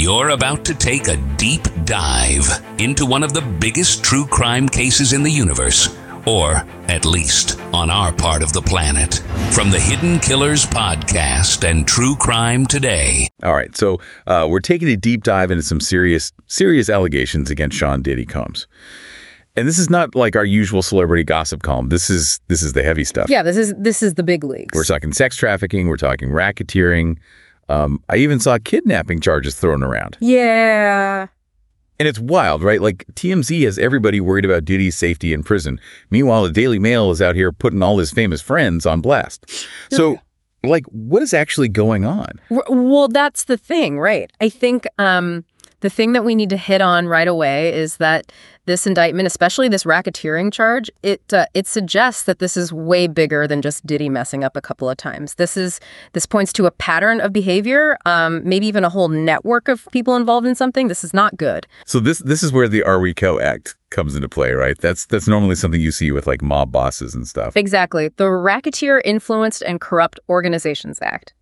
You're about to take a deep dive into one of the biggest true crime cases in the universe, or at least on our part of the planet. From the Hidden Killers podcast and True Crime Today. All right, so we're taking a deep dive into some serious allegations against Sean Diddy Combs. And this is not like our usual celebrity gossip column. This is the heavy stuff. Yeah, this is the big leagues. We're talking sex trafficking. We're talking racketeering. I even saw kidnapping charges thrown around. Yeah. And it's wild, right? Like TMZ has everybody worried about Diddy's safety in prison. Meanwhile, the Daily Mail is out here putting all his famous friends on blast. So, like, what is actually going on? Well, that's the thing, right? I think the thing that we need to hit on right away is that this indictment, especially this racketeering charge, it suggests that this is way bigger than just Diddy messing up a couple of times. This points to a pattern of behavior, maybe even a whole network of people involved in something. This is not good. So this is where the Are We Co Act comes into play, right? That's normally something you see with like mob bosses and stuff. Exactly. The Racketeer Influenced and Corrupt Organizations Act.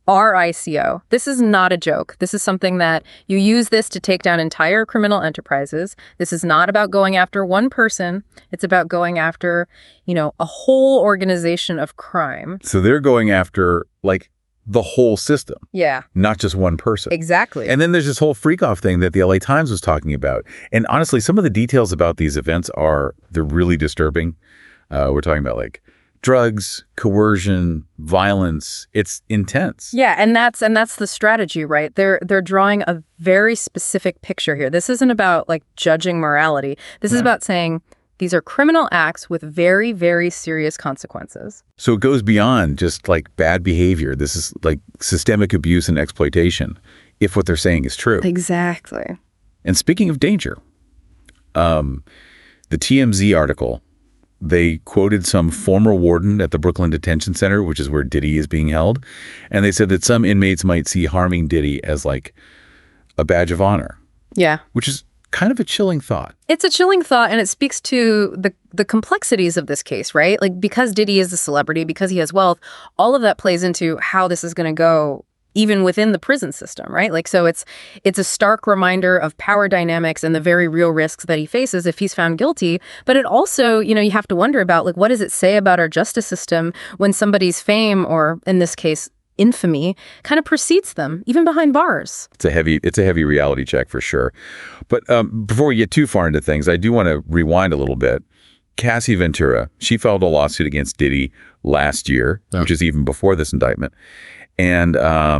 RICO. This is not a joke. This is something that you use this to take down entire criminal enterprises. This is not about going after one person. It's about going after, a whole organization of crime. So they're going after like the whole system. Yeah. Not just one person. Exactly. And then there's this whole freak off thing that the LA Times was talking about. And honestly, some of the details about these events they're really disturbing. We're talking about like drugs, coercion, violence. It's intense. Yeah, and that's the strategy, right? They're drawing a very specific picture here. This isn't about like judging morality. This is about saying these are criminal acts with very, very serious consequences. So it goes beyond just like bad behavior. This is like systemic abuse and exploitation, if what they're saying is true. Exactly. And speaking of danger, the TMZ article, they quoted some former warden at the Brooklyn Detention Center, which is where Diddy is being held. And they said that some inmates might see harming Diddy as like a badge of honor. Yeah. Which is kind of a chilling thought. It's a chilling thought, and it speaks to the complexities of this case, right? Like, because Diddy is a celebrity, because he has wealth, all of that plays into how this is going to go even within the prison system, right? Like, so it's a stark reminder of power dynamics and the very real risks that he faces if he's found guilty. But it also, you have to wonder about, like, what does it say about our justice system when somebody's fame, or in this case, infamy, kind of precedes them, even behind bars? It's a heavy reality check for sure. But before we get too far into things, I do want to rewind a little bit. Cassie Ventura, she filed a lawsuit against Diddy last year, which is even before this indictment. And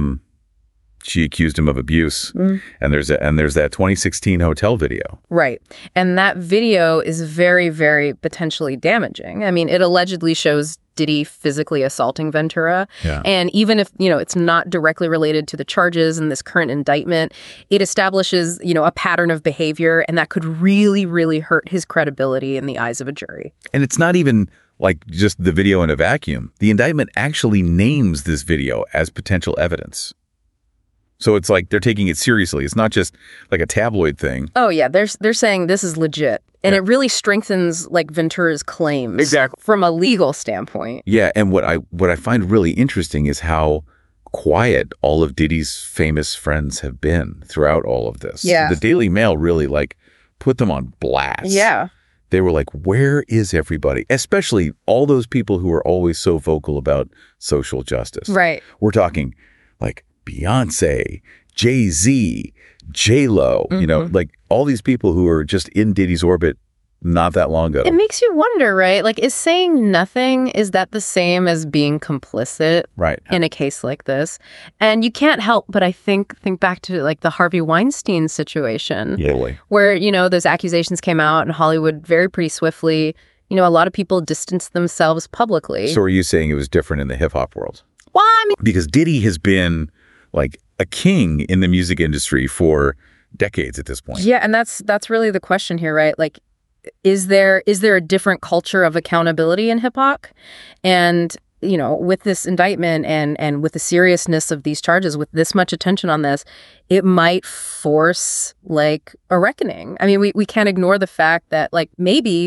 she accused him of abuse. And there's that 2016 hotel video. Right. And that video is very, very potentially damaging. I mean, it allegedly shows Diddy physically assaulting Ventura. Yeah. And even if, it's not directly related to the charges in this current indictment, it establishes, a pattern of behavior, and that could really, really hurt his credibility in the eyes of a jury. And it's not even like just the video in a vacuum. The indictment actually names this video as potential evidence. So it's like they're taking it seriously. It's not just like a tabloid thing. Oh, yeah. They're saying this is legit. And it really strengthens like Ventura's claims. Exactly. From a legal standpoint. Yeah. And what I find really interesting is how quiet all of Diddy's famous friends have been throughout all of this. Yeah. The Daily Mail really like put them on blast. Yeah. They were like, where is everybody? Especially all those people who are always so vocal about social justice. Right. We're talking like Beyonce, Jay-Z, J-Lo, like all these people who are just in Diddy's orbit not that long ago. It makes you wonder, right? Like, is saying nothing, is that the same as being complicit in a case like this? And you can't help but I think back to like the Harvey Weinstein situation. Yeah. Where, those accusations came out in Hollywood pretty swiftly. A lot of people distanced themselves publicly. So are you saying it was different in the hip hop world? Well, I mean, because Diddy has been like a king in the music industry for decades at this point. Yeah, and that's really the question here, right? Like, is there a different culture of accountability in hip hop? And, with this indictment and with the seriousness of these charges, with this much attention on this, it might force like a reckoning. I mean, we can't ignore the fact that like maybe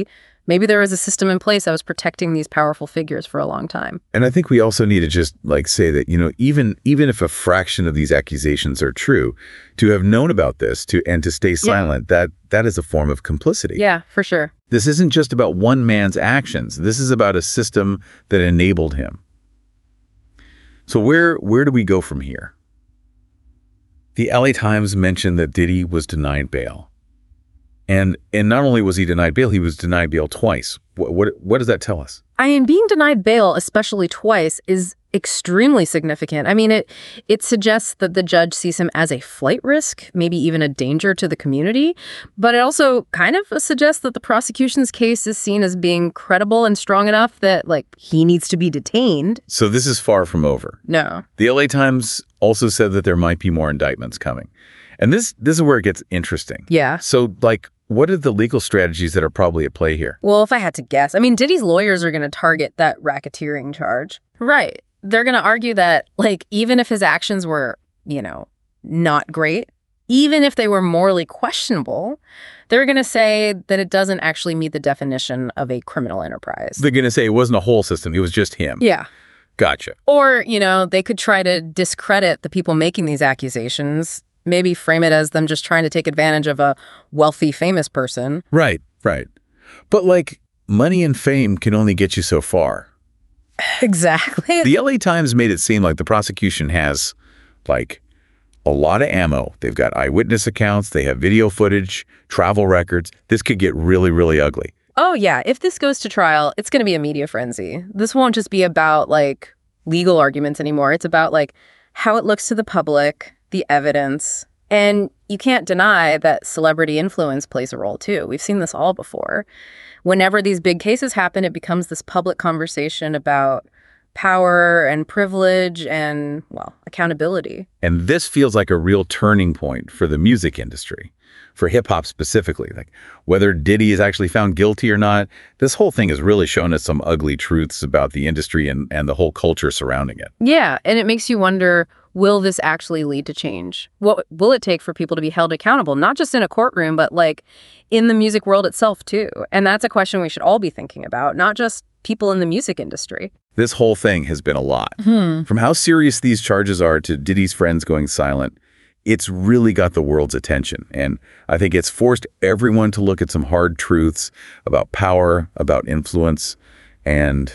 Maybe there was a system in place that was protecting these powerful figures for a long time. And I think we also need to just say that, even if a fraction of these accusations are true, to have known about this and to stay silent, that is a form of complicity. Yeah, for sure. This isn't just about one man's actions. This is about a system that enabled him. So where do we go from here? The LA Times mentioned that Diddy was denied bail. And not only was he denied bail, he was denied bail twice. What does that tell us? I mean, being denied bail, especially twice, is extremely significant. I mean, it suggests that the judge sees him as a flight risk, maybe even a danger to the community. But it also kind of suggests that the prosecution's case is seen as being credible and strong enough that, he needs to be detained. So this is far from over. No. The LA Times also said that there might be more indictments coming. And this is where it gets interesting. Yeah. So, what are the legal strategies that are probably at play here? Well, if I had to guess, I mean, Diddy's lawyers are going to target that racketeering charge. Right. They're going to argue that, even if his actions were, not great, even if they were morally questionable, they're going to say that it doesn't actually meet the definition of a criminal enterprise. They're going to say it wasn't a whole system. It was just him. Yeah. Gotcha. Or, they could try to discredit the people making these accusations, maybe frame it as them just trying to take advantage of a wealthy, famous person. Right. But money and fame can only get you so far. Exactly. The LA Times made it seem like the prosecution has a lot of ammo. They've got eyewitness accounts, they have video footage, travel records. This could get really, really ugly. Oh, yeah. If this goes to trial, it's going to be a media frenzy. This won't just be about legal arguments anymore. It's about how it looks to the public, the evidence. And you can't deny that celebrity influence plays a role too. We've seen this all before. Whenever these big cases happen, it becomes this public conversation about power and privilege and, accountability. And this feels like a real turning point for the music industry, for hip-hop specifically. Whether Diddy is actually found guilty or not, this whole thing has really shown us some ugly truths about the industry and the whole culture surrounding it. Yeah, and it makes you wonder, will this actually lead to change? What will it take for people to be held accountable, not just in a courtroom, but in the music world itself too? And that's a question we should all be thinking about, not just people in the music industry. This whole thing has been a lot. From how serious these charges are to Diddy's friends going silent, it's really got the world's attention. And I think it's forced everyone to look at some hard truths about power, about influence, and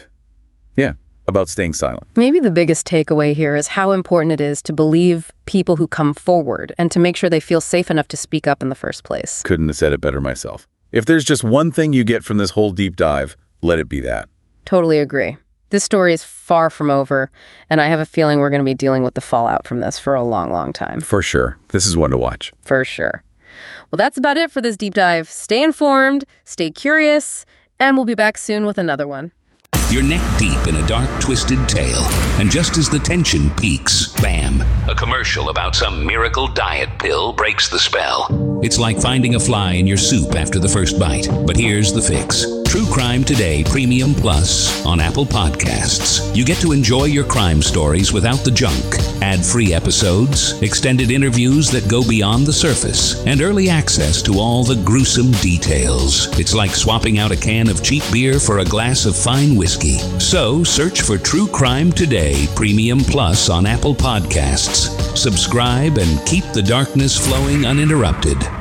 about staying silent. Maybe the biggest takeaway here is how important it is to believe people who come forward and to make sure they feel safe enough to speak up in the first place. Couldn't have said it better myself. If there's just one thing you get from this whole deep dive, let it be that. Totally agree. This story is far from over, and I have a feeling we're going to be dealing with the fallout from this for a long, long time. For sure. This is one to watch. For sure. Well, that's about it for this deep dive. Stay informed, stay curious, and we'll be back soon with another one. You're neck deep in a dark, twisted tale, and just as the tension peaks, bam, a commercial about some miracle diet pill breaks the spell. It's like finding a fly in your soup after the first bite. But here's the fix. True Crime Today Premium Plus on Apple Podcasts. You get to enjoy your crime stories without the junk. Ad-free episodes, extended interviews that go beyond the surface, and early access to all the gruesome details. It's like swapping out a can of cheap beer for a glass of fine whiskey. So search for True Crime Today Premium Plus on Apple Podcasts. Subscribe and keep the darkness flowing uninterrupted.